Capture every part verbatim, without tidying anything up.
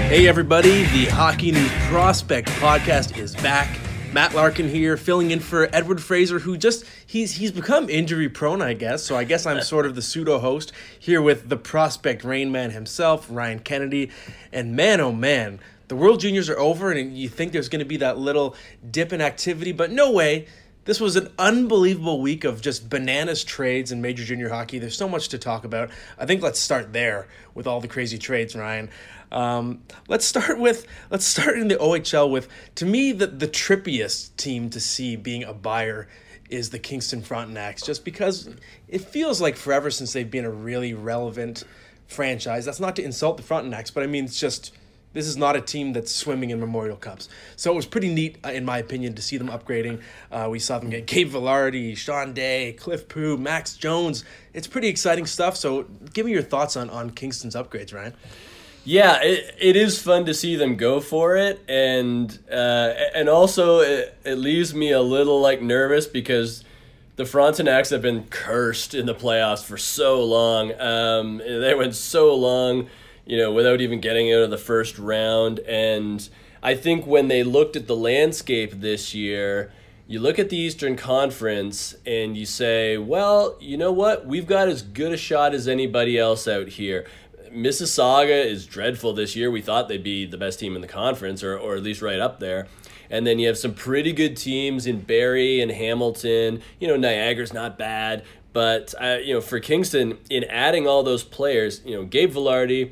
Hey everybody, the Hockey News Prospect podcast is back. Matt Larkin here, filling in for Edward Fraser, who just, he's he's become injury prone, I guess, so I guess I'm sort of the pseudo-host here with the Prospect Rain Man himself, Ryan Kennedy, and man, oh man, the World Juniors are over, and you think there's going to be that little dip in activity, but no way. This was an unbelievable week of just bananas trades in Major Junior Hockey. There's so much to talk about. I think let's start there with all the crazy trades, Ryan. Um, let's start with let's start in the O H L with, to me, the, the trippiest team to see being a buyer is the Kingston Frontenacs, just because it feels like forever since they've been a really relevant franchise. That's not to insult the Frontenacs, but I mean, it's just, this is not a team that's swimming in Memorial Cups. So it was pretty neat, uh, in my opinion, to see them upgrading. Uh, we saw them get Gabe Vilardi, Sean Day, Cliff Pugh, Max Jones. It's pretty exciting stuff. So give me your thoughts on, on Kingston's upgrades, Ryan. Yeah, it, it is fun to see them go for it, and uh, and also it, it leaves me a little like nervous because the Frontenacs have been cursed in the playoffs for so long. Um, they went so long, you know, without even getting out of the first round, and I think when they looked at the landscape this year, you look at the Eastern Conference and you say, well, you know what, we've got as good a shot as anybody else out here. Mississauga is dreadful this year. We thought they'd be the best team in the conference, or, or at least right up there. And then you have some pretty good teams in Barrie and Hamilton. You know, Niagara's not bad. But, uh, you know, for Kingston, in adding all those players, you know, Gabe Vilardi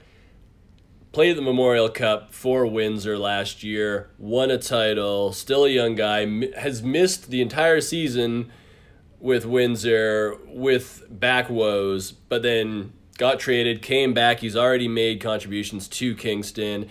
played at the Memorial Cup for Windsor last year, won a title, still a young guy, has missed the entire season with Windsor with back woes, but then got traded, came back. He's already made contributions to Kingston.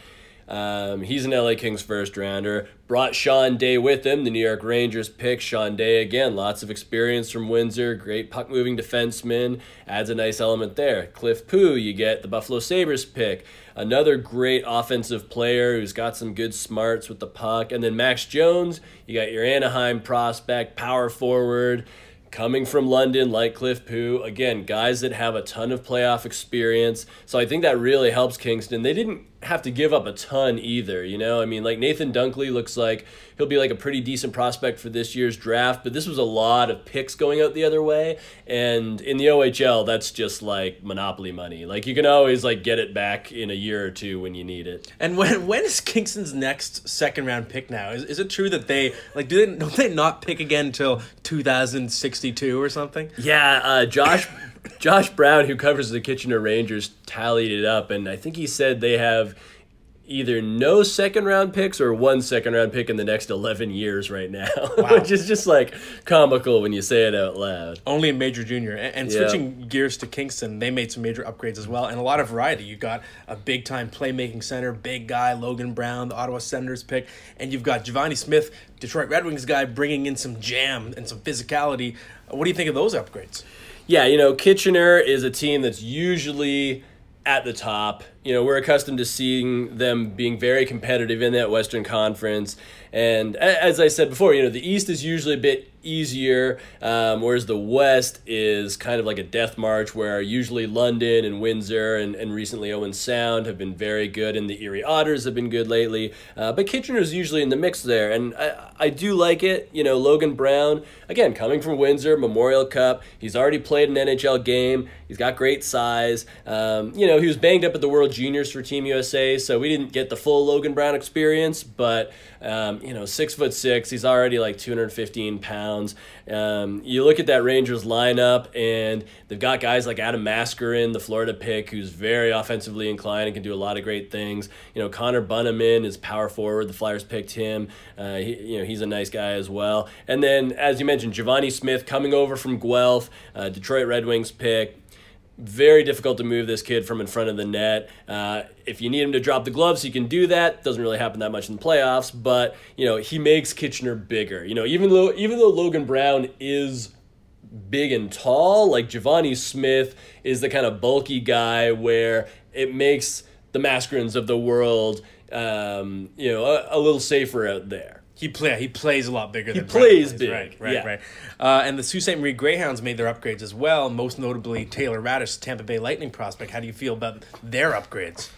Um, he's an L A Kings first rounder. Brought Sean Day with him, the New York Rangers pick. Sean Day, again, lots of experience from Windsor. Great puck-moving defenseman. Adds a nice element there. Cliff Pugh, you get the Buffalo Sabres pick. Another great offensive player who's got some good smarts with the puck. And then Max Jones, you got your Anaheim prospect, power forward, coming from London like Cliff Pugh. Again, guys that have a ton of playoff experience. So I think that really helps Kingston. They didn't have to give up a ton either, you know? I mean, like Nathan Dunkley looks like he'll be like a pretty decent prospect for this year's draft, but this was a lot of picks going out the other way. And in the O H L, that's just like monopoly money. Like you can always like get it back in a year or two when you need it. And when when is Kingston's next second round pick now? Is is it true that they like do they don't they not pick again until two thousand sixty-two or something? Yeah, uh, Josh Josh Brown, who covers the Kitchener Rangers, tallied it up, and I think he said they have either no second round picks or one second round pick in the next eleven years right now, wow. Which is just like comical when you say it out loud. Only in Major Junior. And, and yeah. switching gears to Kingston, they made some major upgrades as well, and a lot of variety. You've got a big time playmaking center, big guy, Logan Brown, the Ottawa Senators pick, and you've got Giovanni Smith, Detroit Red Wings guy, bringing in some jam and some physicality. What do you think of those upgrades? Yeah, you know, Kitchener is a team that's usually at the top. You know, we're accustomed to seeing them being very competitive in that Western Conference. And as I said before, you know, the East is usually a bit easier, um, whereas the West is kind of like a death march where usually London and Windsor and, and recently Owen Sound have been very good, and the Erie Otters have been good lately. Uh, but Kitchener is usually in the mix there, and I, I do like it. You know, Logan Brown, again, coming from Windsor, Memorial Cup, he's already played an N H L game. He's got great size. Um, you know, he was banged up at the World Juniors for Team U S A, so we didn't get the full Logan Brown experience, but Um, you know, six foot six, he's already like two hundred fifteen pounds. Um, you look at that Rangers lineup, and they've got guys like Adam Mascarin, the Florida pick, who's very offensively inclined and can do a lot of great things. You know, Connor Bunnaman is power forward. The Flyers picked him. Uh, he, you know, he's a nice guy as well. And then, as you mentioned, Giovanni Smith coming over from Guelph, uh, Detroit Red Wings pick. Very difficult to move this kid from in front of the net. Uh, if you need him to drop the gloves, he can do that. Doesn't really happen that much in the playoffs, but you know he makes Kitchener bigger. You know, even though even though Logan Brown is big and tall, like Giovanni Smith is the kind of bulky guy where it makes the Mascarins of the world, um, you know, a, a little safer out there. He play he plays a lot bigger. He than plays Brown plays. big, right? Right, yeah. right. Uh, and the Sault Ste. Marie Greyhounds made their upgrades as well. Most notably, Taylor Radish, Tampa Bay Lightning prospect. How do you feel about their upgrades?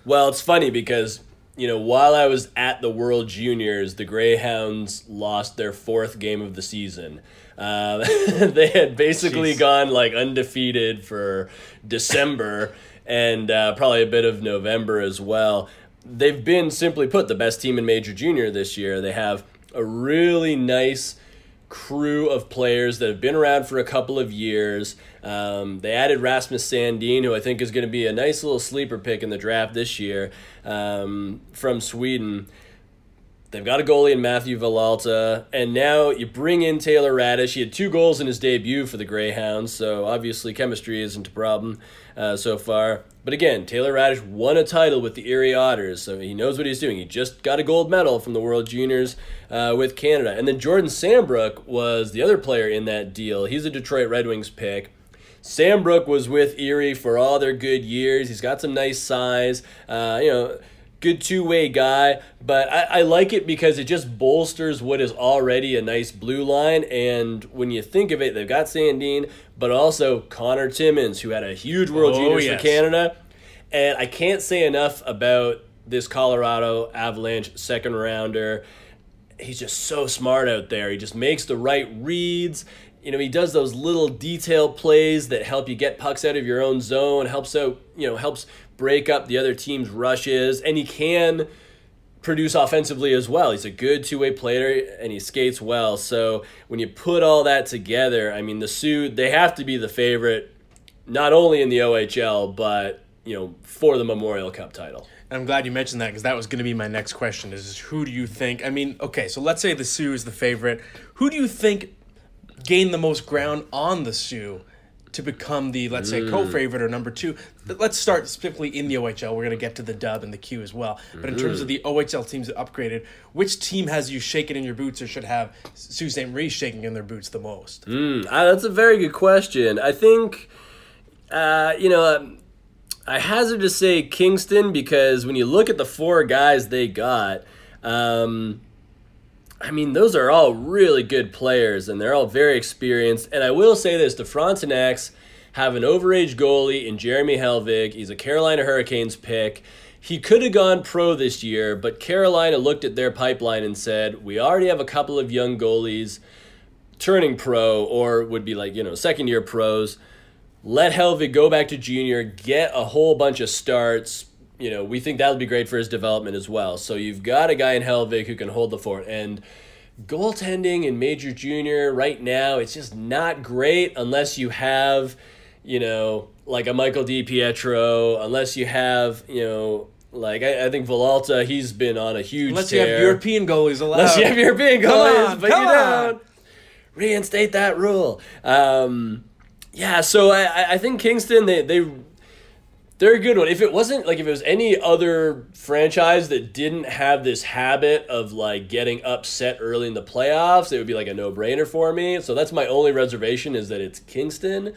Well, it's funny because, you know, while I was at the World Juniors, the Greyhounds lost their fourth game of the season. Uh, they had basically Jeez. gone like undefeated for December and uh, probably a bit of November as well. They've been, simply put, the best team in Major Junior this year. They have a really nice crew of players that have been around for a couple of years. Um, they added Rasmus Sandin, who I think is going to be a nice little sleeper pick in the draft this year, um, from Sweden. They've got a goalie in Matthew Villalta, and now you bring in Taylor Radish. He had two goals in his debut for the Greyhounds, so obviously chemistry isn't a problem uh, so far. But again, Taylor Radish won a title with the Erie Otters, so he knows what he's doing. He just got a gold medal from the World Juniors uh, with Canada. And then Jordan Sambrook was the other player in that deal. He's a Detroit Red Wings pick. Sambrook was with Erie for all their good years. He's got some nice size, uh, you know, good two-way guy. But I, I like it because it just bolsters what is already a nice blue line. And when you think of it, they've got Sandin, but also Connor Timmins, who had a huge World oh, Juniors yes. for Canada. And I can't say enough about this Colorado Avalanche second rounder. He's just so smart out there. He just makes the right reads. You know, he does those little detail plays that help you get pucks out of your own zone, helps out, you know, helps break up the other team's rushes, and he can produce offensively as well. He's a good two-way player, and he skates well. So when you put all that together, I mean, the Sioux, they have to be the favorite, not only in the O H L, but, you know, for the Memorial Cup title. I'm glad you mentioned that because that was going to be my next question is who do you think, I mean, okay, so let's say the Sioux is the favorite. Who do you think gained the most ground on the Sioux to become the, let's say, mm. co-favorite or number two? Let's start specifically in the O H L. We're going to get to the Dub and the Q as well. But in mm. terms of the O H L teams that upgraded, which team has you shaking in your boots or should have Sault Ste. Marie shaking in their boots the most? Mm. Uh, that's a very good question. I think, uh, you know, um, I hazard to say Kingston because when you look at the four guys they got, um, I mean, those are all really good players, and they're all very experienced. And I will say this, the Frontenacs have an overage goalie in Jeremy Helvig. He's a Carolina Hurricanes pick. He could have gone pro this year, but Carolina looked at their pipeline and said, we already have a couple of young goalies turning pro or would be like, you know, second-year pros. Let Helvig go back to junior, get a whole bunch of starts. You know, we think that would be great for his development as well. So you've got a guy in Helvig who can hold the fort. And goaltending in Major Junior right now, it's just not great unless you have, you know, like a Michael DiPietro, unless you have, you know, like I, I think Villalta, he's been on a huge Unless tear. you have European goalies allowed. Unless you have European goalies, on, but you on. don't. Reinstate that rule. Um, yeah, so I, I think Kingston, they they... They're a good one. If it wasn't, like, if it was any other franchise that didn't have this habit of, like, getting upset early in the playoffs, it would be, like, a no-brainer for me. So that's my only reservation is that it's Kingston.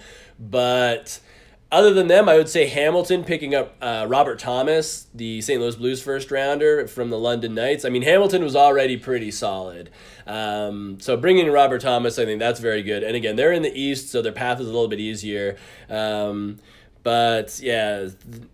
But other than them, I would say Hamilton picking up uh, Robert Thomas, the Saint Louis Blues first-rounder from the London Knights. I mean, Hamilton was already pretty solid. Um, so bringing Robert Thomas, I think that's very good. And, again, they're in the East, so their path is a little bit easier. Um But, yeah,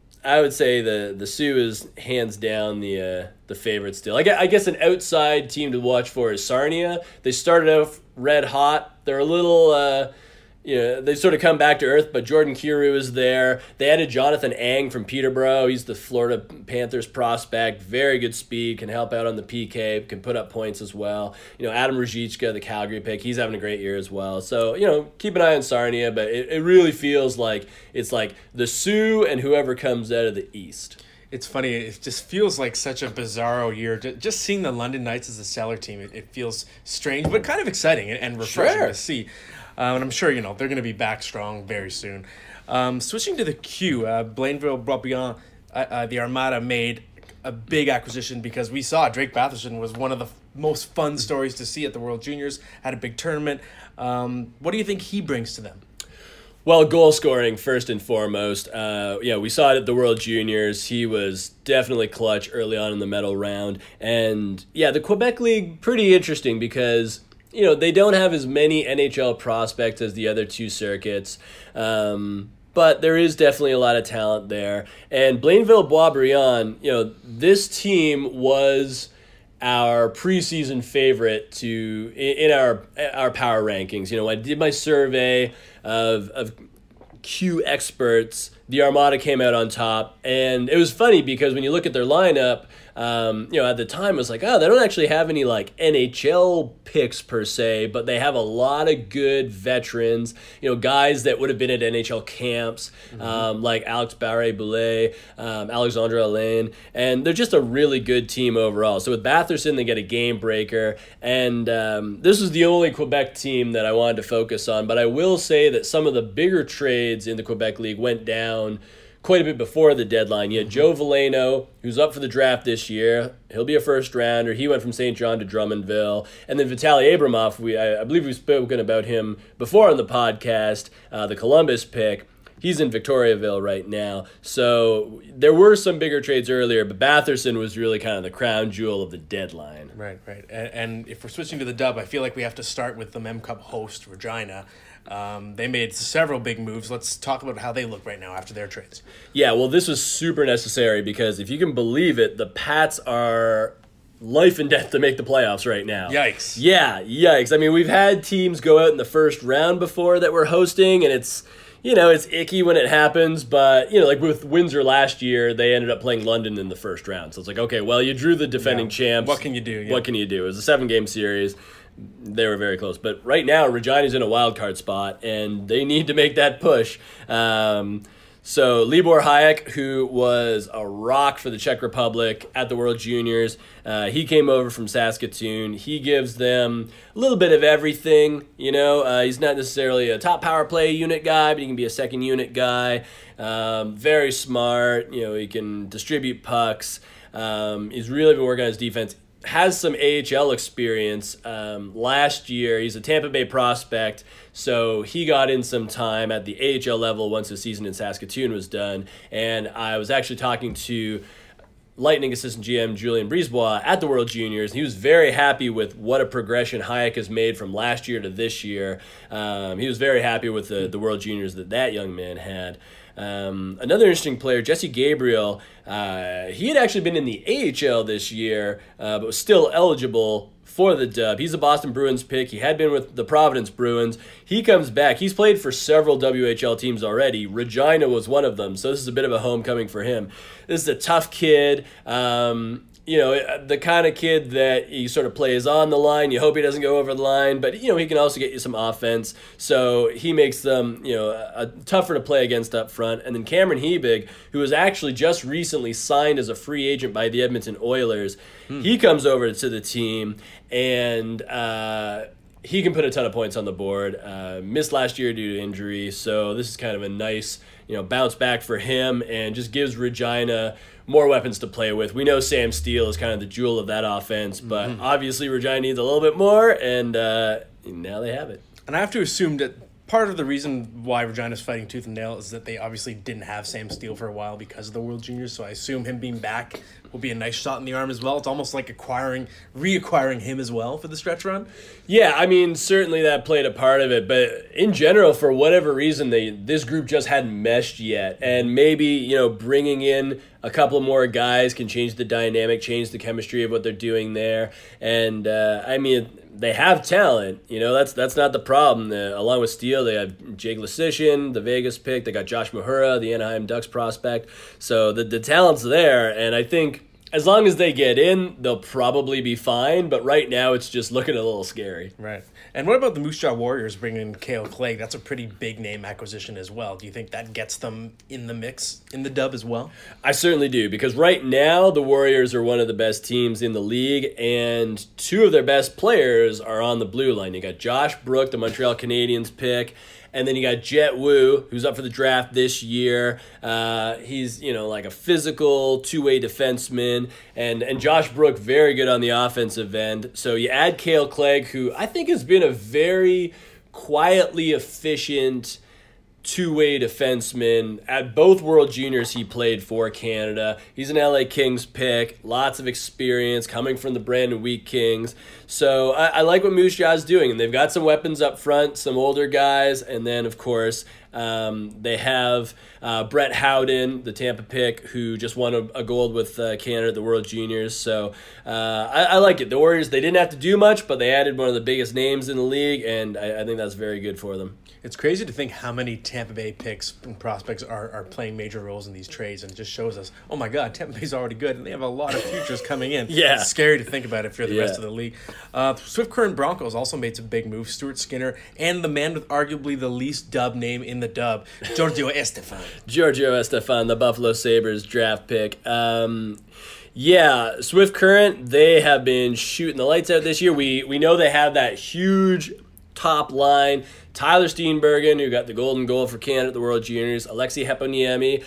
I would say the, the Sioux is hands down the uh, the favorite still. I guess, I guess an outside team to watch for is Sarnia. They started out red hot. They're a little, uh, you know, they sort of come back to earth, but Jordan Kyrou is there. They added Jonathan Ang from Peterborough. He's the Florida Panthers prospect. Very good speed, can help out on the P K, can put up points as well. You know, Adam Ruzicka, the Calgary pick, he's having a great year as well. So, you know, keep an eye on Sarnia, but it, it really feels like it's like the Sioux and whoever comes out of the East. It's funny. It just feels like such a bizarro year. Just seeing the London Knights as a cellar team, it, it feels strange, but kind of exciting and refreshing Sure. to see. Uh, and I'm sure, you know, they're going to be back strong very soon. Um, switching to the Q, uh, Blainville Brouillon, uh, uh, the Armada made a big acquisition because we saw Drake Batherson was one of the f- most fun stories to see at the World Juniors, had a big tournament. Um, what do you think he brings to them? Well, goal scoring, first and foremost. Uh, yeah, we saw it at the World Juniors. He was definitely clutch early on in the medal round. And, yeah, the Quebec League, pretty interesting because, you know, they don't have as many N H L prospects as the other two circuits. Um, but there is definitely a lot of talent there. And Blainville-Boisbriand, you know, this team was our preseason favorite to in our our power rankings. You know, I did my survey of of Q experts. The Armada came out on top, and it was funny because when you look at their lineup, um, you know, at the time it was like, oh, they don't actually have any like N H L picks per se, but they have a lot of good veterans, you know, guys that would have been at N H L camps, mm-hmm. um, like Alex Barré-Boulet, um, Alexandre Alain, and they're just a really good team overall. So with Batherson, they get a game breaker, and um, this is the only Quebec team that I wanted to focus on, but I will say that some of the bigger trades in the Quebec League went down quite a bit before the deadline. You had Joe Veleno, who's up for the draft this year. He'll be a first rounder. He went from Saint John to Drummondville. And then Vitaly Abramov, we I, I believe we've spoken about him before on the podcast, uh, the Columbus pick. He's in Victoriaville right now. So there were some bigger trades earlier, but Batherson was really kind of the crown jewel of the deadline. Right, right. And, and if we're switching to the Dub, I feel like we have to start with the Mem Cup host, Regina. Um, they made several big moves. Let's talk about how they look right now after their trades. Yeah, well, this was super necessary because if you can believe it, the Pats are life and death to make the playoffs right now. Yikes. Yeah, yikes. I mean, we've had teams go out in the first round before that we're hosting, and it's, you know, it's icky when it happens, but, you know, like with Windsor last year, they ended up playing London in the first round. So it's like, okay, well, you drew the defending yeah. champs. What can you do? Yeah. What can you do? It was a seven-game series. They were very close. But right now, Regina's in a wild card spot, and they need to make that push. Um, so Libor Hayek, who was a rock for the Czech Republic at the World Juniors, uh, he came over from Saskatoon. He gives them a little bit of everything. You know, uh, he's not necessarily a top power play unit guy, but he can be a second unit guy. Um, very smart. You know, he can distribute pucks. Um, he's really been working on his defense. Has some A H L experience. Um, last year, he's a Tampa Bay prospect, so he got in some time at the A H L level once the season in Saskatoon was done. And I was actually talking to Lightning assistant G M Julien Brisebois at the World Juniors. He was very happy with what a progression Hayek has made from last year to this year. Um, he was very happy with the, the World Juniors that that young man had. Um, another interesting player, Jesse Gabriel, uh, he had actually been in the A H L this year, uh, but was still eligible for the Dub. He's a Boston Bruins pick. He had been with the Providence Bruins. He comes back. He's played for several W H L teams already. Regina was one of them, so this is a bit of a homecoming for him. This is a tough kid. Um, you know, the kind of kid that he sort of plays on the line. You hope he doesn't go over the line, but, you know, he can also get you some offense. So he makes them, you know, a, a tougher to play against up front. And then Cameron Hebig, who was actually just recently signed as a free agent by the Edmonton Oilers, hmm. he comes over to the team, and uh, he can put a ton of points on the board. Uh, missed last year due to injury, so this is kind of a nice, you know, bounce back for him and just gives Regina more weapons to play with. We know Sam Steele is kind of the jewel of that offense, but mm-hmm. obviously Regina needs a little bit more, and uh, now they have it. And I have to assume that part of the reason why Regina's fighting tooth and nail is that they obviously didn't have Sam Steele for a while because of the World Juniors, so I assume him being back will be a nice shot in the arm as well. It's almost like acquiring, reacquiring him as well for the stretch run. Yeah, I mean, certainly that played a part of it, but in general, for whatever reason, they this group just hadn't meshed yet, and maybe, you know, bringing in a couple more guys can change the dynamic, change the chemistry of what they're doing there, and uh, I mean, they have talent, you know, that's that's not the problem. Uh, along with Steele, they have Jake Leschyshyn, the Vegas pick. They got Josh Mahura, the Anaheim Ducks prospect. So the, the talent's there, and I think as long as they get in, they'll probably be fine. But right now, it's just looking a little scary. Right. And what about the Moose Jaw Warriors bringing in Cale Clegg? That's a pretty big name acquisition as well. Do you think that gets them in the mix, in the Dub as well? I certainly do, because right now the Warriors are one of the best teams in the league, and two of their best players are on the blue line. You got Josh Brook, the Montreal Canadiens pick, and then you got Jet Wu, who's up for the draft this year. Uh, he's, you know, like a physical two-way defenseman. And and Josh Brook, very good on the offensive end. So you add Cale Clegg, who I think has been a very quietly efficient two-way defenseman. At both World Juniors, he played for Canada. He's an L A Kings pick, lots of experience coming from the Brandon Wheat Kings. So I, I like what Moose Jaw's doing, and they've got some weapons up front, some older guys, and then, of course, Um, they have uh, Brett Howden, the Tampa pick, who just won a, a gold with uh, Canada at the World Juniors. So uh, I, I like it. The Warriors, they didn't have to do much, but they added one of the biggest names in the league, and I, I think that's very good for them. It's crazy to think how many Tampa Bay picks and prospects are, are playing major roles in these trades, and it just shows us, oh my God, Tampa Bay's already good, and they have a lot of futures coming in. Yeah. It's scary to think about if you're the Yeah. rest of the league. Uh, Swift Current Broncos also made some big moves. Stuart Skinner and the man with arguably the least dub name in the dub, Giorgio Estefan. Giorgio Estefan, the Buffalo Sabres draft pick. Um, yeah, Swift Current, they have been shooting the lights out this year. We we know they have that huge top line. Tyler Steenbergen, who got the golden goal for Canada at the World Juniors. Alexei Heponiemi,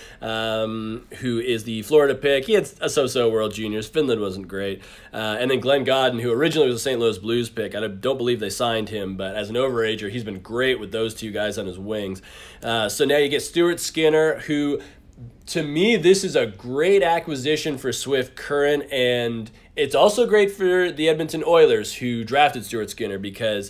um, who is the Florida pick. He had a so-so World Juniors. Finland wasn't great. Uh, and then Glenn Godden, who originally was a Saint Louis Blues pick. I don't believe they signed him, but as an overager, he's been great with those two guys on his wings. Uh, so now you get Stuart Skinner, who, to me, this is a great acquisition for Swift Current, and it's also great for the Edmonton Oilers, who drafted Stuart Skinner, because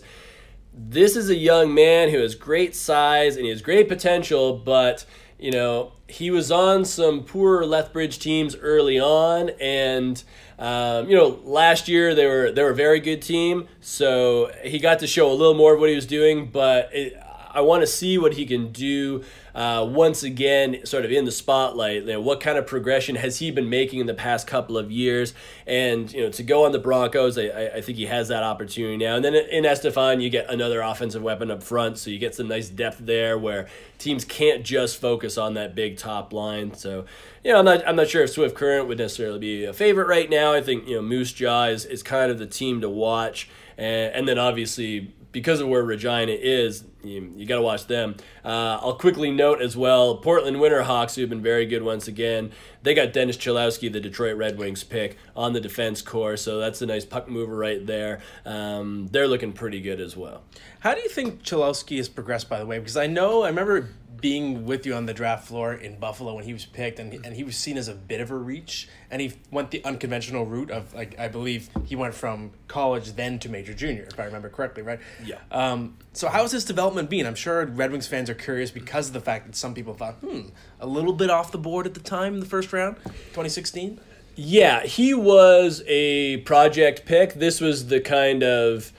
this is a young man who has great size and he has great potential, but, you know, he was on some poor Lethbridge teams early on, and, um, you know, last year they were they were a very good team, so he got to show a little more of what he was doing, but it, I want to see what he can do uh, once again, sort of in the spotlight. You know, what kind of progression has he been making in the past couple of years? And, you know, to go on the Broncos, I, I think he has that opportunity now. And then in Estefan, you get another offensive weapon up front, so you get some nice depth there where teams can't just focus on that big top line. So, you know, I'm not I'm not sure if Swift Current would necessarily be a favorite right now. I think, you know, Moose Jaw is, is kind of the team to watch. And, and then obviously, because of where Regina is, you, you got to watch them. Uh, I'll quickly note as well, Portland Winterhawks, who have been very good once again. They got Dennis Cholowski, the Detroit Red Wings pick, on the defense core, so that's a nice puck mover right there. Um, they're looking pretty good as well. How do you think Cholowski has progressed, by the way? Because I know, I remember being with you on the draft floor in Buffalo when he was picked, and and he was seen as a bit of a reach, and he went the unconventional route of, like, I believe he went from college then to major junior, if I remember correctly, right? Yeah. Um, so how has his development been? I'm sure Red Wings fans are curious because of the fact that some people thought, hmm, a little bit off the board at the time in the first round, twenty sixteen? Yeah, he was a project pick. This was the kind of,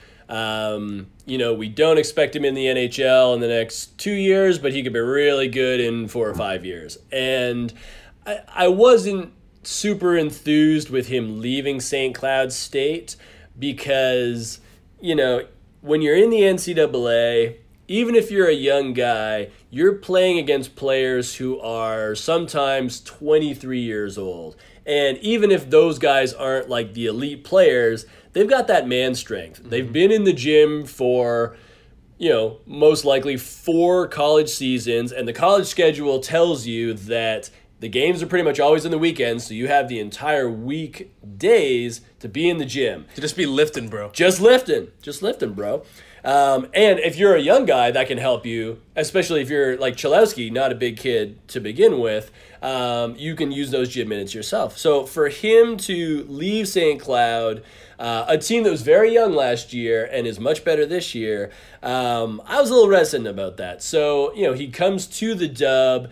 um, you know, we don't expect him in the N H L in the next two years, but he could be really good in four or five years. And I, I wasn't super enthused with him leaving Saint Cloud State because, you know, when you're in the N C double A, even if you're a young guy, you're playing against players who are sometimes twenty-three years old. And even if those guys aren't like the elite players, they've got that man strength. Mm-hmm. They've been in the gym for, you know, most likely four college seasons, and the college schedule tells you that the games are pretty much always on the weekends, so you have the entire week days to be in the gym. To just be lifting, bro. Just lifting. Just lifting, bro. Um, and if you're a young guy, that can help you, especially if you're like Cholowski, not a big kid to begin with. Um, you can use those gym minutes yourself. So for him to leave Saint Cloud, uh, a team that was very young last year and is much better this year, um, I was a little reticent about that. So, you know, he comes to the Dub,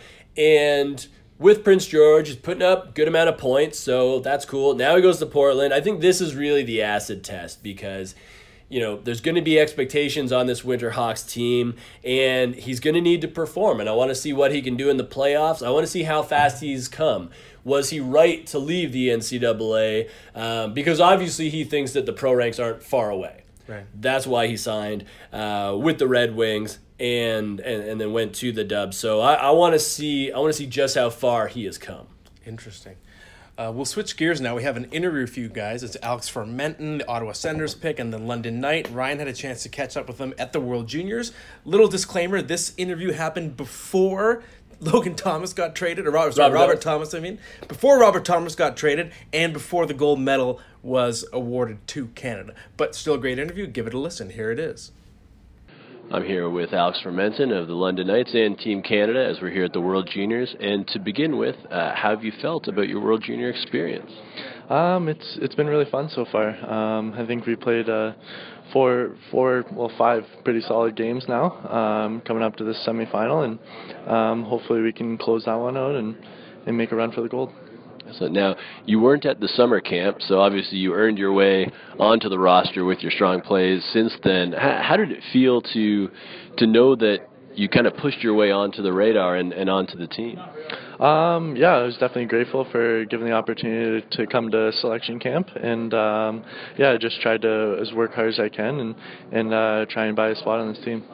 and with Prince George, he's putting up a good amount of points, so that's cool. Now he goes to Portland. I think this is really the acid test because, you know, there's going to be expectations on this Winterhawks team, and he's going to need to perform. And I want to see what he can do in the playoffs. I want to see how fast he's come. Was he right to leave the N C double A? Um, because obviously he thinks that the pro ranks aren't far away. Right. That's why he signed uh, with the Red Wings and, and and then went to the Dubs. So I, I want to see I want to see just how far he has come. Interesting. Uh, we'll switch gears now. We have an interview for you guys. It's Alex Fermenton, the Ottawa Senators pick, and the London Knight. Ryan had a chance to catch up with them at the World Juniors. Little disclaimer, this interview happened before Logan Thomas got traded, or Robert, sorry, Robert, Robert Thomas, I mean. Before Robert Thomas got traded, and before the gold medal was awarded to Canada. But still a great interview. Give it a listen. Here it is. I'm here with Alex Fermenton of the London Knights and Team Canada as we're here at the World Juniors. And to begin with, uh, how have you felt about your World Junior experience? Um, it's it's been really fun so far. Um, I think we played uh, four, four, well, five pretty solid games now, um, coming up to the semifinal, and um, hopefully we can close that one out and, and make a run for the gold. So now, you weren't at the summer camp, so obviously you earned your way onto the roster with your strong plays since then. How, how did it feel to to know that you kind of pushed your way onto the radar and, and onto the team? Um, yeah, I was definitely grateful for given the opportunity to come to selection camp, and um, yeah, I just tried to as work hard as I can and, and uh, try and buy a spot on this team.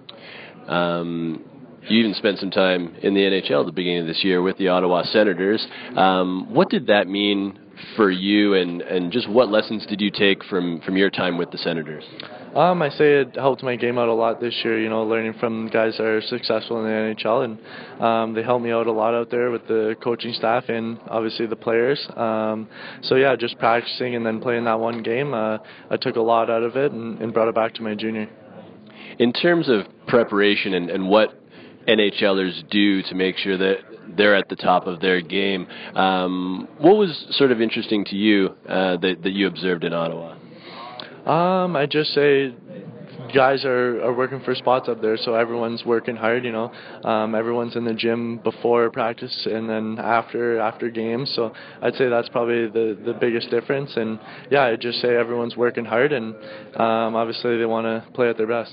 Um, You even spent some time in the N H L at the beginning of this year with the Ottawa Senators. Um, what did that mean for you, and, and just what lessons did you take from, from your time with the Senators? Um, I say it helped my game out a lot this year, you know, learning from guys that are successful in the N H L, and um, they helped me out a lot out there with the coaching staff and obviously the players. Um, so yeah, just practicing and then playing that one game, uh, I took a lot out of it and, and brought it back to my junior. In terms of preparation and, and what NHLers do to make sure that they're at the top of their game, um, what was sort of interesting to you uh, that, that you observed in Ottawa? Um, I just say guys are, are working for spots up there, so everyone's working hard, you know. Um, everyone's in the gym before practice and then after after games, so I'd say that's probably the, the biggest difference. And yeah, I'd just say everyone's working hard, and um, obviously they want to play at their best.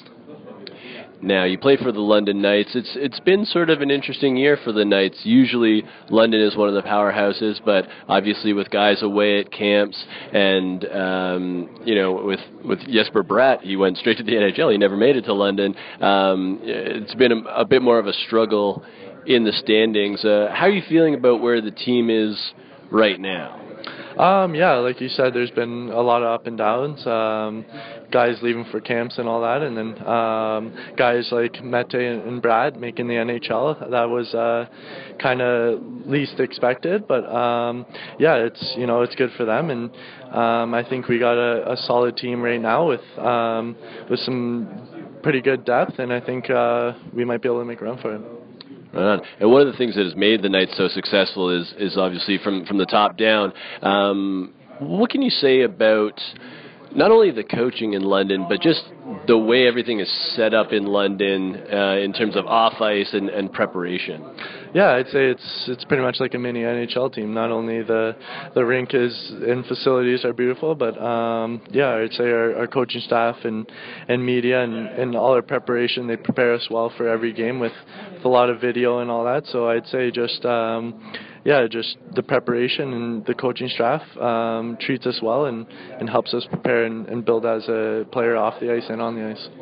Now, you play for the London Knights. It's It's been sort of an interesting year for the Knights. Usually, London is one of the powerhouses, but obviously with guys away at camps and, um, you know, with, with Jesper Bratt, he went straight to the N H L. He never made it to London. Um, it's been a, a bit more of a struggle in the standings. Uh, how are you feeling about where the team is right now? Um, yeah, like you said, there's been a lot of up and downs. Um, guys leaving for camps and all that, and then um, guys like Mete and, and Brad making the N H L. That was uh, kind of least expected, but um, yeah, it's you know it's good for them, and um, I think we got a, a solid team right now with um, with some pretty good depth, and I think uh, we might be able to make a run for it. Right on. And one of the things that has made the Knights so successful is is obviously from, from the top down. Um, what can you say about not only the coaching in London, but just the way everything is set up in London uh, in terms of off-ice and, and preparation? Yeah, I'd say it's it's pretty much like a mini N H L team. Not only the the rink is and facilities are beautiful, but um, yeah, I'd say our, our coaching staff and, and media and, and all our preparation, they prepare us well for every game with, with a lot of video and all that. So I'd say just um, yeah, just the preparation and the coaching staff um, treats us well and, and helps us prepare and, and build as a player off the ice and on the ice.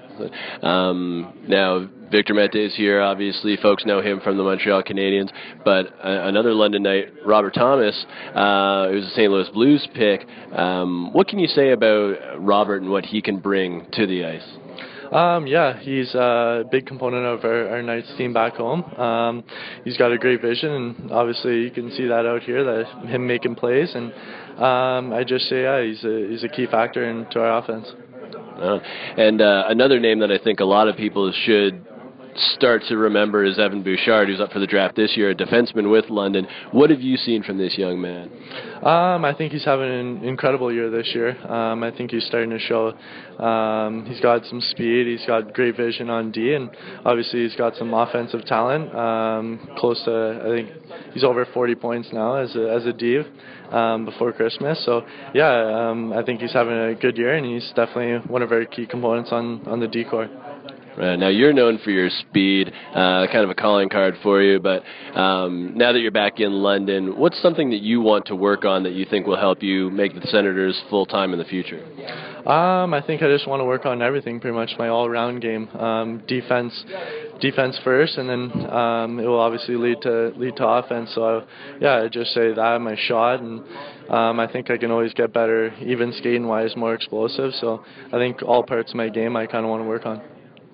Um, now, Victor Mete is here, obviously. Folks know him from the Montreal Canadiens. But uh, another London Knight, Robert Thomas, uh, who's a Saint Louis Blues pick. Um, what can you say about Robert and what he can bring to the ice? Um, yeah, he's a big component of our, our Knights team back home. Um, he's got a great vision, and obviously you can see that out here, that him making plays. And um, I just say, yeah, he's a, he's a key factor into our offense. Uh, and uh, another name that I think a lot of people should start to remember is Evan Bouchard, who's up for the draft this year, a defenseman with London. What have you seen from this young man? Um, I think he's having an incredible year this year. Um, I think he's starting to show um, he's got some speed, he's got great vision on D, and obviously he's got some offensive talent. Um, close to, I think he's over forty points now as a, as a D um, before Christmas. So yeah, um, I think he's having a good year, and he's definitely one of our key components on, on the D core. Right. Now, you're known for your speed, uh, kind of a calling card for you, but um, now that you're back in London, what's something that you want to work on that you think will help you make the Senators full-time in the future? Um, I think I just want to work on everything, pretty much my all-round game. Um, defense defense first, and then um, it will obviously lead to lead to offense. So, yeah, I just say that, my shot, and um, I think I can always get better, even skating-wise, more explosive. So I think all parts of my game I kind of want to work on.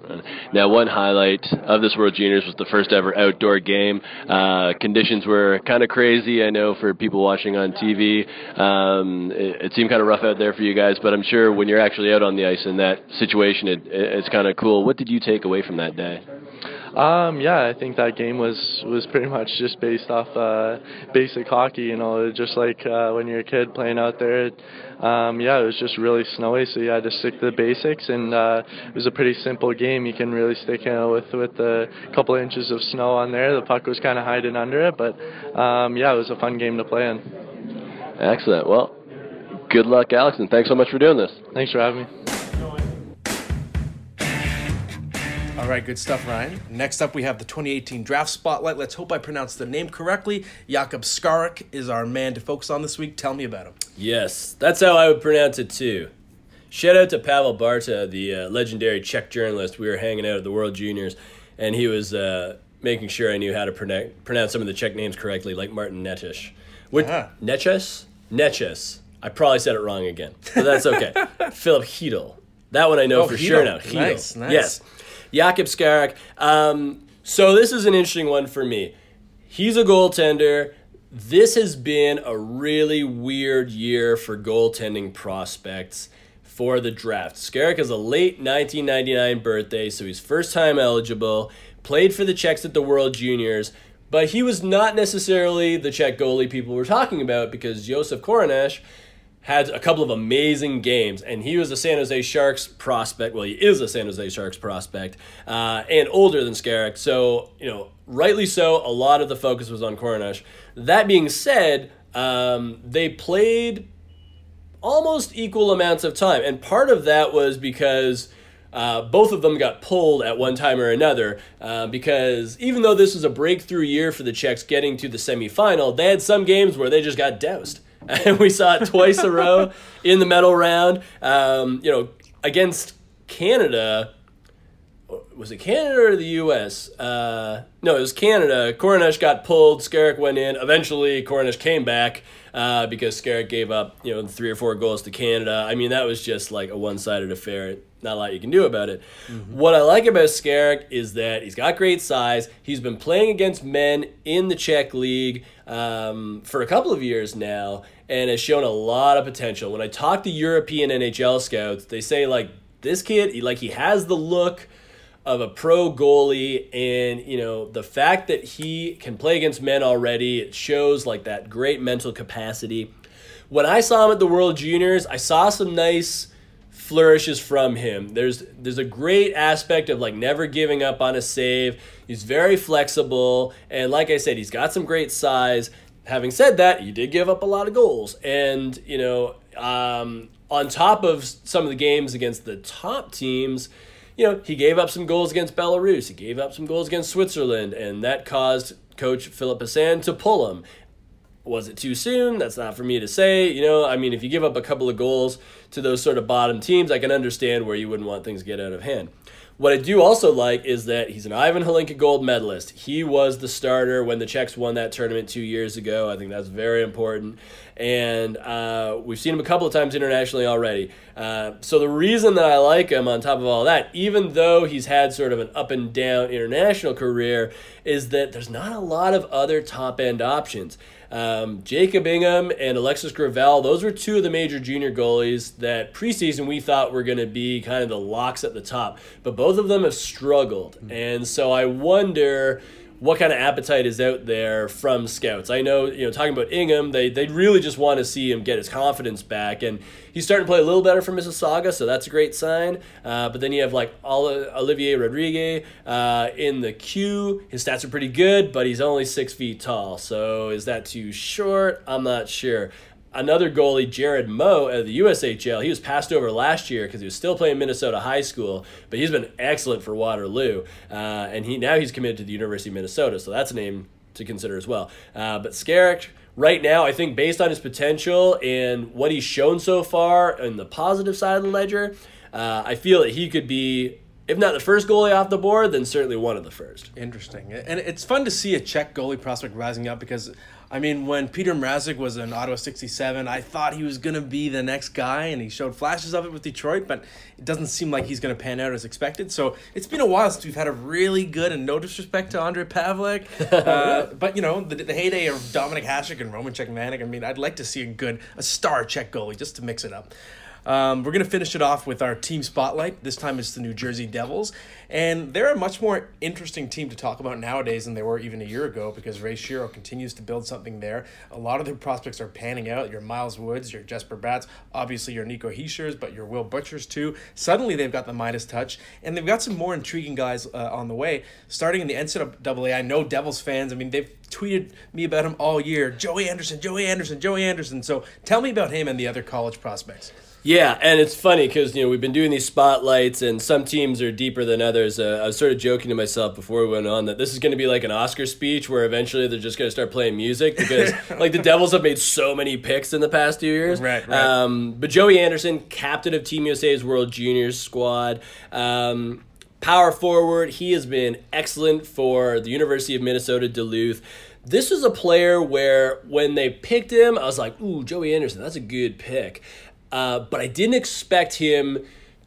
Now, one highlight of this World Juniors was the first ever outdoor game. Uh, conditions were kind of crazy, I know, for people watching on T V. Um, it, it seemed kind of rough out there for you guys, but I'm sure when you're actually out on the ice in that situation, it, it, it's kind of cool. What did you take away from that day? Um, yeah, I think that game was, was pretty much just based off uh, basic hockey, you know, just like uh, when you're a kid playing out there. Um, yeah, it was just really snowy, so you had to stick to the basics, and uh, it was a pretty simple game. You can really stick, you know, with, with a couple of inches of snow on there. The puck was kind of hiding under it, but um, yeah, it was a fun game to play in. Excellent. Well, good luck, Alex, and thanks so much for doing this. Thanks for having me. All right, good stuff, Ryan. Next up, we have the twenty eighteen Draft Spotlight. Let's hope I pronounced the name correctly. Jakub Skarek is our man to focus on this week. Tell me about him. Yes, that's how I would pronounce it too. Shout out to Pavel Barta, the uh, legendary Czech journalist. We were hanging out at the World Juniors, and he was uh, making sure I knew how to pronounce pronounce some of the Czech names correctly, like Martin Necas. Which, uh-huh. Necas? Necas. I probably said it wrong again, but that's okay. Philip Chytil. That one I know oh, for Chytil. sure now. Chytil. Nice, nice. Yes. Jakub Skarek. Um, so this is an interesting one for me. He's a goaltender. This has been a really weird year for goaltending prospects for the draft. Skarek is a late nineteen ninety-nine birthday, so he's first time eligible. Played for the Czechs at the World Juniors, but he was not necessarily the Czech goalie people were talking about because Josef Korenáš had a couple of amazing games, and he was a San Jose Sharks prospect. Well, he is a San Jose Sharks prospect, uh, and older than Skarek. So, you know, rightly so, a lot of the focus was on Korenáš. That being said, um, they played almost equal amounts of time, and part of that was because uh, both of them got pulled at one time or another, uh, because even though this was a breakthrough year for the Czechs getting to the semifinal, they had some games where they just got doused. And we saw it twice a row in the medal round. Um, you know, against Canada, was it Canada or the U S? Uh, no, it was Canada. Korenáš got pulled. Skarek went in. Eventually, Korenáš came back uh, because Skarek gave up, you know, three or four goals to Canada. I mean, that was just like a one-sided affair. Not a lot you can do about it. Mm-hmm. What I like about Skarek is that he's got great size. He's been playing against men in the Czech league um, for a couple of years now and has shown a lot of potential. When I talk to European N H L scouts, they say, like, this kid, he, like, he has the look of a pro goalie, and, you know, the fact that he can play against men already, it shows, like, that great mental capacity. When I saw him at the World Juniors, I saw some nice flourishes from him. There's there's a great aspect of like never giving up on a save. He's very flexible, and like I said, he's got some great size. Having said that, he did give up a lot of goals, and you know, um, on top of some of the games against the top teams, you know, he gave up some goals against Belarus. He gave up some goals against Switzerland, and that caused Coach Philip Hassan to pull him. Was it too soon? That's not for me to say. You know, I mean, if you give up a couple of goals to those sort of bottom teams, I can understand where you wouldn't want things to get out of hand. What I do also like is that he's an Ivan Hlinka gold medalist. He was the starter when the Czechs won that tournament two years ago. I think that's very important. And uh, we've seen him a couple of times internationally already. Uh, so the reason that I like him on top of all that, even though he's had sort of an up and down international career, is that there's not a lot of other top-end options. Um, Jacob Ingham and Alexis Gravel, those were two of the major junior goalies that preseason we thought were going to be kind of the locks at the top. But both of them have struggled. Mm-hmm. And so I wonder what kind of appetite is out there from scouts. I know, you know, talking about Ingham, they they really just want to see him get his confidence back, and he's starting to play a little better for Mississauga, so that's a great sign. Uh, but then you have like Olivier Rodriguez uh, in the queue. His stats are pretty good, but he's only six feet tall. So is that too short? I'm not sure. Another goalie, Jared Moe of the U S H L, he was passed over last year because he was still playing Minnesota High School, but he's been excellent for Waterloo, uh, and he now he's committed to the University of Minnesota, so that's a name to consider as well. Uh, but Skarek, right now, I think based on his potential and what he's shown so far on the positive side of the ledger, uh, I feel that he could be, if not the first goalie off the board, then certainly one of the first. Interesting. And it's fun to see a Czech goalie prospect rising up because I mean, when Peter Mrazek was in Ottawa sixty-seven, I thought he was going to be the next guy, and he showed flashes of it with Detroit, but it doesn't seem like he's going to pan out as expected. So it's been a while since we've had a really good, and no disrespect to Andre Pavlik, uh, but, you know, the, the heyday of Dominic Hasek and Roman Cechmanek, I mean, I'd like to see a good, a star Czech goalie just to mix it up. Um, we're going to finish it off with our team spotlight. This time it's the New Jersey Devils. And they're a much more interesting team to talk about nowadays than they were even a year ago because Ray Shero continues to build something there. A lot of their prospects are panning out. Your Miles Woods, your Jesper Bratz, obviously your Nico Hischers, but your Will Butchers too. Suddenly they've got the Midas touch. And they've got some more intriguing guys uh, on the way. Starting in the N C double A, I know Devils fans, I mean, they've tweeted me about him all year. Joey Anderson, Joey Anderson, Joey Anderson. So tell me about him and the other college prospects. Yeah, and it's funny because, you know, we've been doing these spotlights and some teams are deeper than others. Uh, I was sort of joking to myself before we went on that this is going to be like an Oscar speech where eventually they're just going to start playing music because, like, the Devils have made so many picks in the past few years. Right, right. Um, but Joey Anderson, captain of Team U S A's World Juniors squad, um, power forward, he has been excellent for the University of Minnesota Duluth. This is a player where when they picked him, I was like, ooh, Joey Anderson, that's a good pick. Uh, but I didn't expect him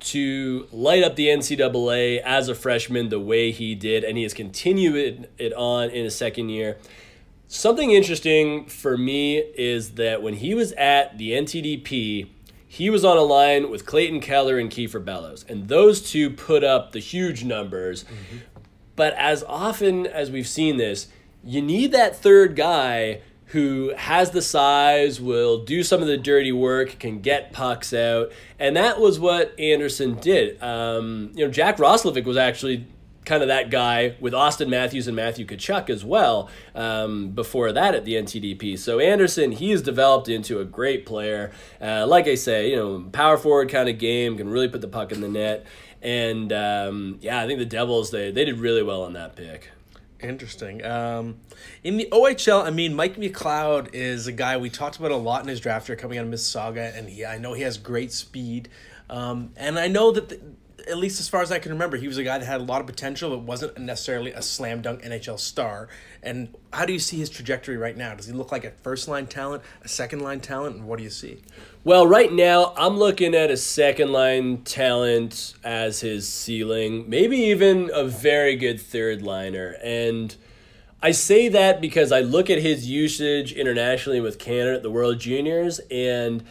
to light up the N C double A as a freshman the way he did, and he has continued it on in his second year. Something interesting for me is that when he was at the N T D P, he was on a line with Clayton Keller and Kiefer Bellows, and those two put up the huge numbers. Mm-hmm. But as often as we've seen this, you need that third guy who has the size, will do some of the dirty work, can get pucks out. And that was what Anderson did. Um, you know, Jack Roslovic was actually kind of that guy with Austin Matthews and Matthew Tkachuk as well um, before that at the N T D P. So Anderson, he has developed into a great player. Uh, like I say, you know, power forward kind of game, can really put the puck in the net. And, um, yeah, I think the Devils, they, they did really well on that pick. Interesting. Um, in the O H L, I mean, Mike McLeod is a guy we talked about a lot in his draft year coming out of Mississauga, and he, I know he has great speed. Um, and I know that, the, at least as far as I can remember, he was a guy that had a lot of potential, but wasn't necessarily a slam dunk N H L star. And how do you see his trajectory right now? Does he look like a first-line talent, a second-line talent, and what do you see? Well, right now, I'm looking at a second-line talent as his ceiling, maybe even a very good third-liner. And I say that because I look at his usage internationally with Canada at the World Juniors, and,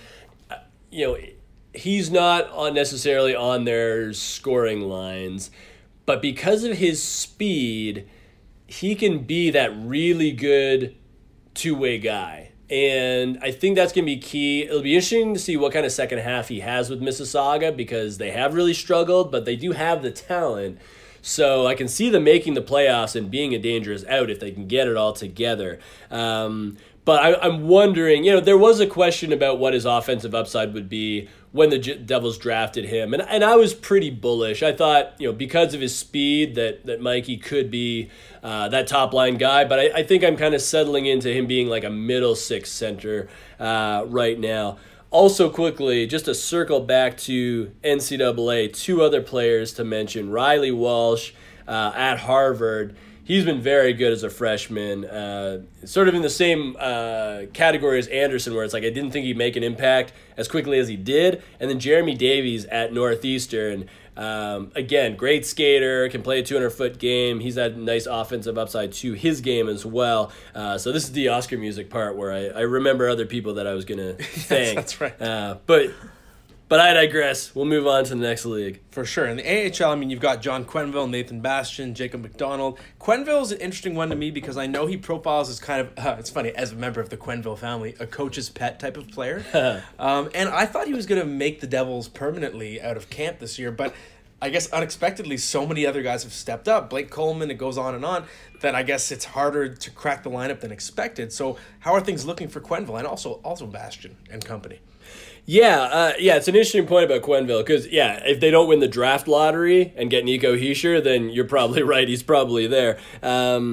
you know, he's not on necessarily on their scoring lines, but because of his speed, he can be that really good two-way guy. And I think that's going to be key. It'll be interesting to see what kind of second half he has with Mississauga because they have really struggled, but they do have the talent. So I can see them making the playoffs and being a dangerous out if they can get it all together. Um, but I, I'm wondering, you know, there was a question about what his offensive upside would be when the J- Devils drafted him. And and I was pretty bullish. I thought, you know, because of his speed that, that Mikey could be uh, that top-line guy. But I, I think I'm kind of settling into him being like a middle six center uh, right now. Also quickly, just to circle back to N C double A, two other players to mention. Riley Walsh uh, at Harvard. He's been very good as a freshman, uh, sort of in the same uh, category as Anderson, where it's like I didn't think he'd make an impact as quickly as he did. And then Jeremy Davies at Northeastern, um, again, great skater, can play a two hundred foot game. He's had nice offensive upside to his game as well. Uh, so this is the Oscar music part where I, I remember other people that I was going to thank. Yes, that's right. Uh, but... But I digress. We'll move on to the next league. For sure. In the A H L, I mean, you've got John Quenneville, Nathan Bastian, Jacob McDonald. Quenneville is an interesting one to me because I know he profiles as kind of, uh, it's funny, as a member of the Quenneville family, a coach's pet type of player. um, and I thought he was going to make the Devils permanently out of camp this year, but I guess unexpectedly so many other guys have stepped up. Blake Coleman, it goes on and on, that I guess it's harder to crack the lineup than expected. So how are things looking for Quenneville and also also Bastian and company? Yeah, uh, yeah, it's an interesting point about Quenneville because, yeah, if they don't win the draft lottery and get Nico Hischier, then you're probably right. He's probably there. Um,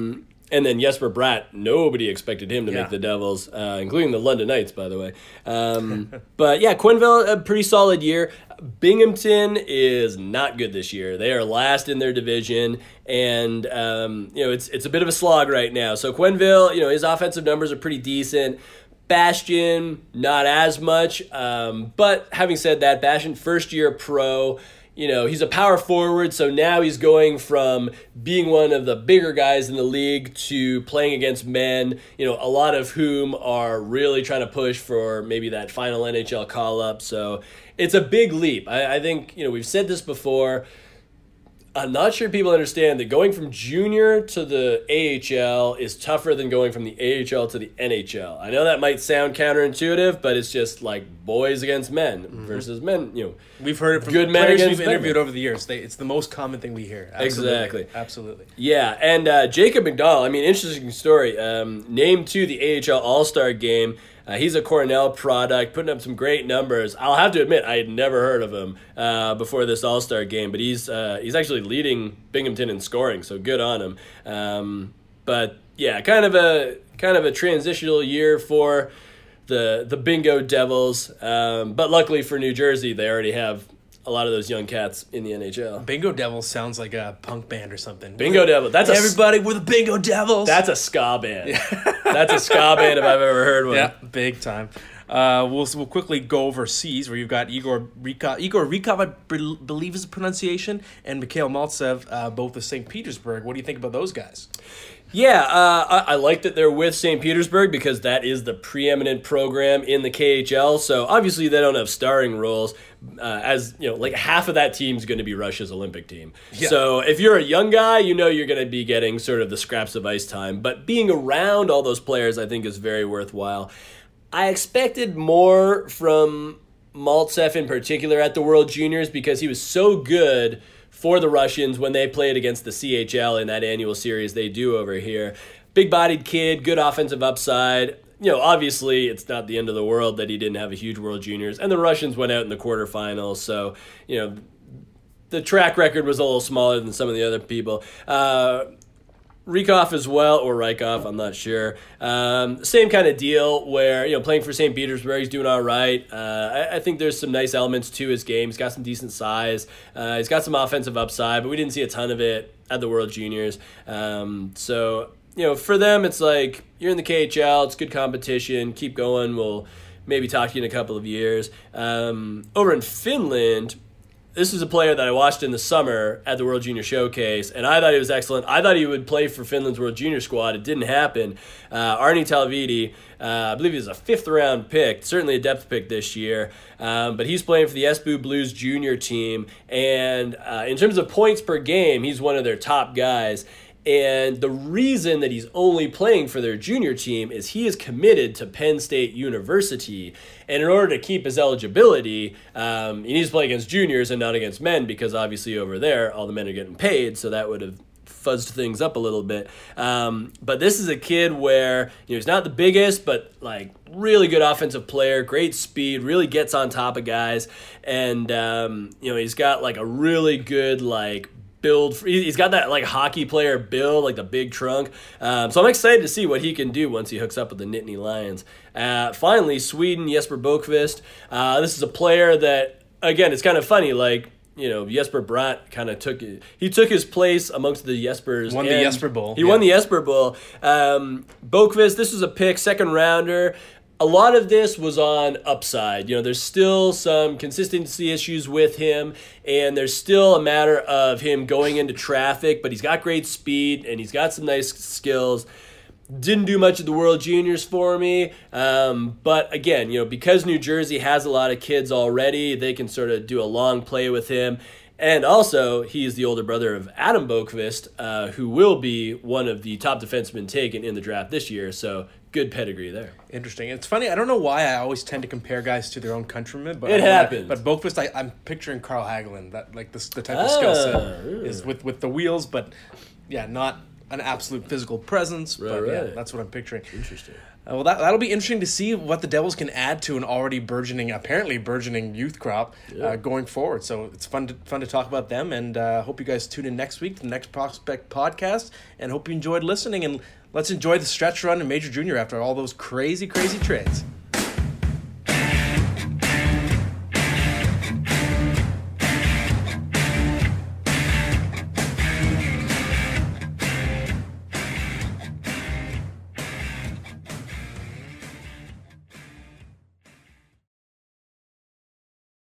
and then Jesper Bratt, nobody expected him to Yeah. make the Devils, uh, including the London Knights, by the way. Um, but yeah, Quenneville, a pretty solid year. Binghamton is not good this year. They are last in their division, and um, you know it's it's a bit of a slog right now. So Quenneville, you know, his offensive numbers are pretty decent. Bastion, not as much. Um, but having said that, Bastion, first year pro. You know, he's a power forward, so now he's going from being one of the bigger guys in the league to playing against men, you know, a lot of whom are really trying to push for maybe that final N H L call-up. So it's a big leap. I, I think, you know, we've said this before. I'm not sure people understand that going from junior to the A H L is tougher than going from the A H L to the N H L. I know that might sound counterintuitive, but it's just like boys against men mm-hmm. versus men. You know, we've heard it from good men players against we've interviewed men. over the years. They, it's the most common thing we hear. Absolutely. Exactly. Absolutely. Yeah, and uh, Jacob McDonald. I mean, interesting story. Um, named to the A H L All-Star game. Uh, he's a Cornell product, putting up some great numbers. I'll have to admit, I had never heard of him uh, before this All-Star game, but he's uh, he's actually leading Binghamton in scoring, so good on him. Um, but yeah, kind of a kind of a transitional year for the the Bingo Devils. Um, but luckily for New Jersey, they already have a lot of those young cats in the N H L. Bingo Devils sounds like a punk band or something. Bingo Devils. That's everybody. A, we're the Bingo Devils. That's a ska band. That's a ska band if I've ever heard one. Yeah, big time. Uh, we'll we'll quickly go overseas where you've got Igor Rykov, Igor Rykov, I be- believe is the pronunciation, and Mikhail Maltsev, uh, both of Saint Petersburg. What do you think about those guys? Yeah, uh, I, I like that they're with Saint Petersburg because that is the preeminent program in the K H L. So obviously they don't have starring roles, uh, as you know, like half of that team is going to be Russia's Olympic team. Yeah. So if you're a young guy, you know you're going to be getting sort of the scraps of ice time. But being around all those players, I think, is very worthwhile. I expected more from Maltsev in particular at the World Juniors because he was so good for the Russians when they played against the C H L in that annual series they do over here. Big-bodied kid, good offensive upside. You know, obviously, it's not the end of the world that he didn't have a huge World Juniors. And the Russians went out in the quarterfinals, so, you know, the track record was a little smaller than some of the other people. Uh, Rykov as well, or Rykov, I'm not sure. Um, same kind of deal where, you know, playing for Saint Petersburg, he's doing all right. Uh, I, I think there's some nice elements to his game. He's got some decent size. Uh, he's got some offensive upside, but we didn't see a ton of it at the World Juniors. Um, so, you know, for them, it's like, you're in the K H L, it's good competition, keep going, we'll maybe talk to you in a couple of years. Um, over in Finland, this is a player that I watched in the summer at the World Junior Showcase, and I thought he was excellent. I thought he would play for Finland's World Junior squad. It didn't happen. Uh, Arni Talvidi, uh, I believe he was a fifth-round pick, certainly a depth pick this year, um, but he's playing for the Espoo Blues junior team, and uh, in terms of points per game, he's one of their top guys. And the reason that he's only playing for their junior team is he is committed to Penn State University. And in order to keep his eligibility, um, he needs to play against juniors and not against men because obviously over there, all the men are getting paid. So that would have fuzzed things up a little bit. Um, but this is a kid where, you know, he's not the biggest, but like really good offensive player, great speed, really gets on top of guys. And, um, you know, he's got like a really good, like, build. He's got that like hockey player build, like the big trunk. Um, so I'm excited to see what he can do once he hooks up with the Nittany Lions. Uh, finally, Sweden, Jesper Boqvist. Uh, this is a player that, again, it's kind of funny. Like, you know, Jesper Bratt kind of took he took his place amongst the Jespers. Won the Jesper Bowl. He yeah. won the Jesper Bowl. Um, Boqvist, this was a pick, second rounder. A lot of this was on upside. You know, there's still some consistency issues with him, and there's still a matter of him going into traffic, but he's got great speed, and he's got some nice skills. Didn't do much at the World Juniors for me, um, but again, you know, because New Jersey has a lot of kids already, they can sort of do a long play with him. And also, he is the older brother of Adam Boqvist, uh, who will be one of the top defensemen taken in the draft this year. So, good pedigree there. Interesting. It's funny. I don't know why I always tend to compare guys to their own countrymen, but it happens. But Boqvist, I, I'm picturing Carl Hagelin. That like the the type of ah, skill set ooh. is with with the wheels, but yeah, not an absolute physical presence. Right, but right. yeah, that's what I'm picturing. Interesting. Uh, well, that, that'll be interesting to see what the Devils can add to an already burgeoning, apparently burgeoning youth crop Yeah. uh, going forward. So it's fun to, fun to talk about them, and uh, hope you guys tune in next week to the next Prospect podcast, and hope you enjoyed listening, and let's enjoy the stretch run in Major Junior after all those crazy, crazy trades.